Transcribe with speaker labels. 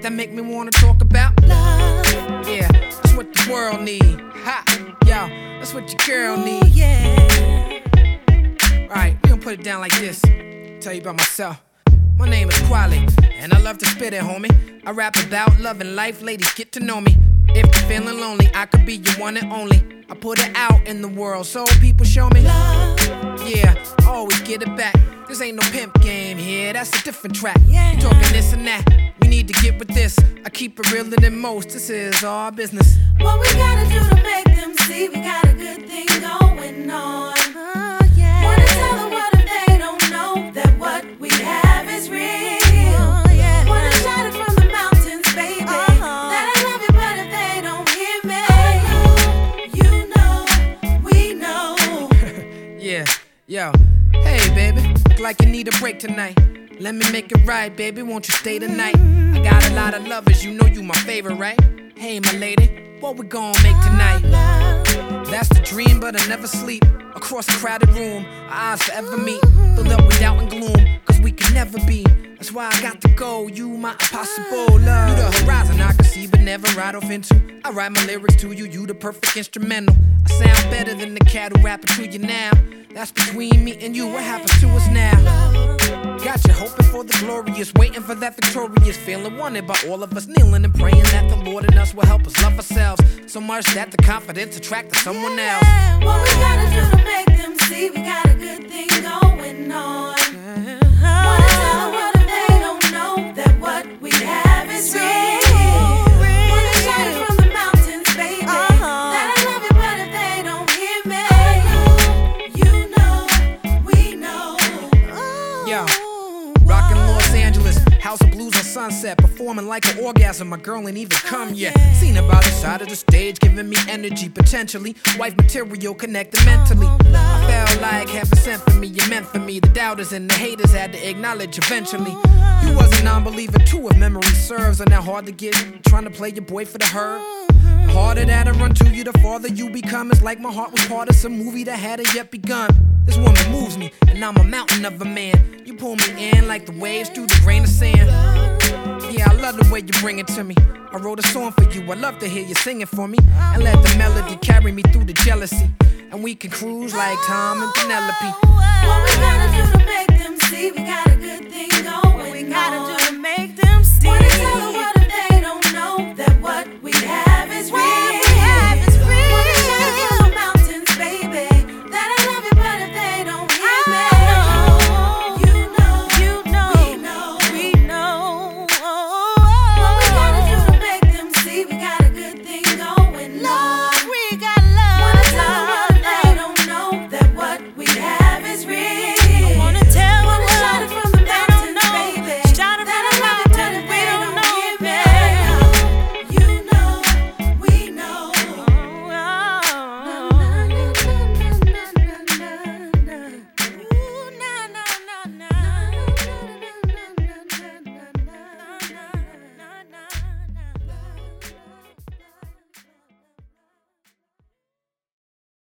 Speaker 1: that make me wanna talk about
Speaker 2: love.
Speaker 1: Yeah, that's what the world need. Ha, yo, that's what your girl need.
Speaker 2: Yeah.
Speaker 1: Alright, we gon' put it down like this. Tell you about myself. My name is Kweli, and I love to spit it, homie. I rap about love and life, ladies, get to know me. If you're feeling lonely, I could be your one and only. I put it out in the world so people show me
Speaker 2: Love.
Speaker 1: Yeah, I always get it back. This ain't no pimp game here, that's a different track.
Speaker 2: Yeah.
Speaker 1: You talking this and that, we need to get with this. I keep it realer than most, this is our business.
Speaker 2: What we gotta do to make them see we got a good thing going on. Yeah. Wanna tell the world if they don't know that what we have is real. Yeah. Wanna shout it from the mountains, baby, that I love you, but if they don't hear me, you know, we know.
Speaker 1: Yeah, yo, hey baby, look like you need a break tonight. Let me make it right, baby, won't you stay tonight? I got a lot of lovers, you know you my favorite, right? Hey my lady, what we gon' make tonight? That's the dream, but I never sleep. Across a crowded room, our eyes forever meet. Filled up with doubt and gloom, cause we can never be. That's why I got to go, you my impossible love. You the horizon I can see but never ride off into. I write my lyrics to you, you the perfect instrumental. I sound better than the cat who rapping to you now. That's between me and you, what happens to us now? Got you hoping for the glorious, waiting for that victorious feeling, wanted by all of us, kneeling and praying that the Lord in us will help us love ourselves so much that the confidence attracts someone else.
Speaker 2: What we gotta do to make them see we got a good thing going on. Wanna tell the world if they don't know that what we have is real. Wanna shout it from the mountains, baby, that I love you, but if they don't hear me, you know, we know.
Speaker 1: Yo, rockin' Los Angeles, House of Blues on Sunset, performing like an orgasm, my girl ain't even come yet. Seen her by the side of the stage, giving me energy, potentially wife material, connected mentally. I felt like heaven sent for me, you meant for me. The doubters and the haters had to acknowledge eventually. You was a non-believer too, if memory serves, and that hard to get, trying to play your boy for the herd. The harder that I run to you, the farther you become. It's like my heart was part of some movie that hadn't yet begun. This woman moves me, and I'm a mountain of a man. You pull me in like the waves through the grain of sand. Yeah, I love the way you bring it to me. I wrote a song for you, I love to hear you sing it for me. And let the melody carry me through the jealousy. And we can cruise like Tom and Penelope.
Speaker 2: What we gotta do to make them see we got a good thing going on.